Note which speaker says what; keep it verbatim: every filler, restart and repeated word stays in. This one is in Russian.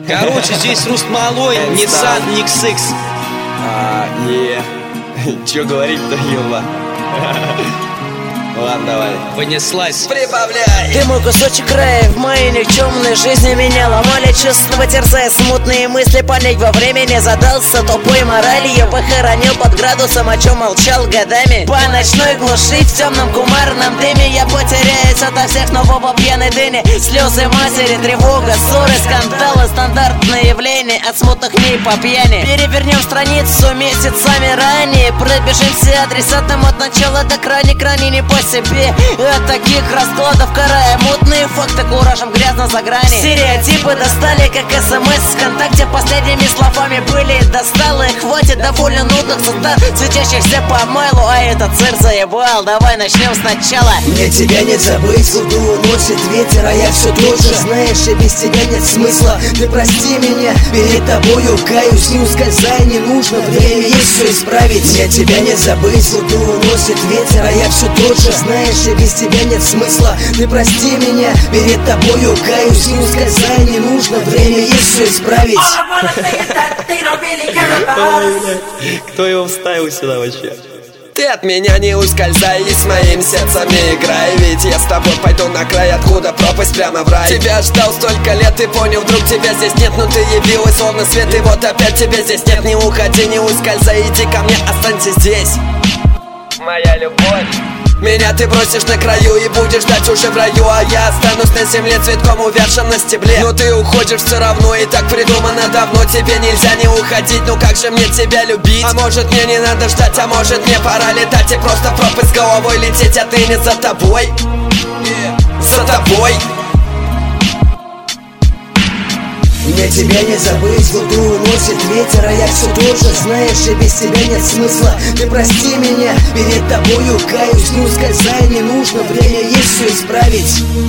Speaker 1: Короче, здесь Руст Малой, Nissan Никс Икс.
Speaker 2: А, не. Чё говорить-то, ёба? Ладно, давай.
Speaker 1: Понеслась.
Speaker 2: Прибавляй.
Speaker 3: Ты мой кусочек края в моей никчемной жизни. Меня ломали чувства, терзая смутные мысли. Понять во времени задался тупой моралью. Похоронил под градусом, о чем молчал годами. По ночной глуши в темном кумарном дыме я потеряюсь ото всех, но в пьяной дыне. Слезы матери, тревога, ссоры, скандалы, стандартное явление от смутных дней по пьяни. Перевернем страницу месяцами ранее. Пробежим все адресатом от начала до крайне, крайне не по себе. От таких раскладов карая мутные факты куражем грязно за грани. Стереотипы достали, как смс ВКонтакте. Последними словами были досталы. Хватит довольно нудных цитат, светящихся по майлу. А этот цирк заебал, давай начнем сначала.
Speaker 4: Мне тебя не забыть, воду уносит ветер, а я все тот же. Знаешь, и без тебя нет смысла. Ты прости меня, перед тобою каюсь. Не ускользай, не нужно, время есть все исправить. Мне тебя не забыть, воду уносит ветер, а я все тот же. Знаешь, и без тебя нет смысла. Ты прости меня, перед тобою каюсь. Не ускользай, не нужно, время есть все исправить.
Speaker 2: Кто его вставил сюда вообще? Ты от меня не ускользай и с моим сердцем не играй. Ведь я с тобой пойду на край, откуда пропасть прямо в рай. Тебя ждал столько лет, ты понял, вдруг тебя здесь нет. Но ты явилась словно свет, и вот опять тебя здесь нет. Не уходи, не ускользай, иди ко мне, останься здесь. Моя любовь. Меня ты бросишь на краю и будешь ждать уже в раю. А я останусь на земле цветком, увядшим на стебле. Но ты уходишь все равно, и так придумано давно. Тебе нельзя не уходить, ну как же мне тебя любить? А может мне не надо ждать, а может мне пора летать и просто в пропасть головой лететь отныне за тобой, за тобой.
Speaker 4: Мне тебя не забыть, воду уносит ветер, а я все тот же. Знаешь, и без тебя нет смысла. Ты прости меня, перед тобою каюсь. Не ускользай, не нужно, время есть все исправить.